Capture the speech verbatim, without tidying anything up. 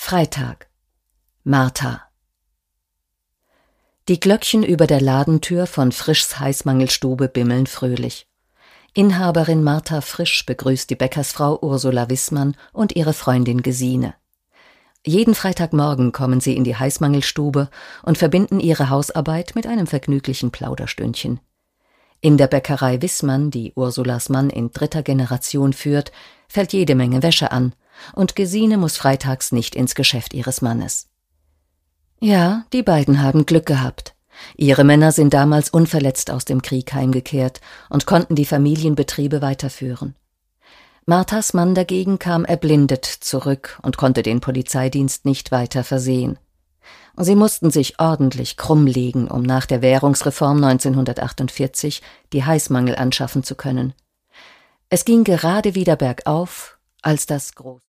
Freitag. Martha. Die Glöckchen über der Ladentür von Frischs Heißmangelstube bimmeln fröhlich. Inhaberin Martha Frisch begrüßt die Bäckersfrau Ursula Wissmann und ihre Freundin Gesine. Jeden Freitagmorgen kommen sie in die Heißmangelstube und verbinden ihre Hausarbeit mit einem vergnüglichen Plauderstündchen. In der Bäckerei Wissmann, die Ursulas Mann in dritter Generation führt, fällt jede Menge Wäsche an, und Gesine muss freitags nicht ins Geschäft ihres Mannes. Ja, die beiden haben Glück gehabt. Ihre Männer sind damals unverletzt aus dem Krieg heimgekehrt und konnten die Familienbetriebe weiterführen. Marthas Mann dagegen kam erblindet zurück und konnte den Polizeidienst nicht weiter versehen. Sie mussten sich ordentlich krumm legen, um nach der Währungsreform neunzehnhundertachtundvierzig die Heißmangel anschaffen zu können. Es ging gerade wieder bergauf, als das große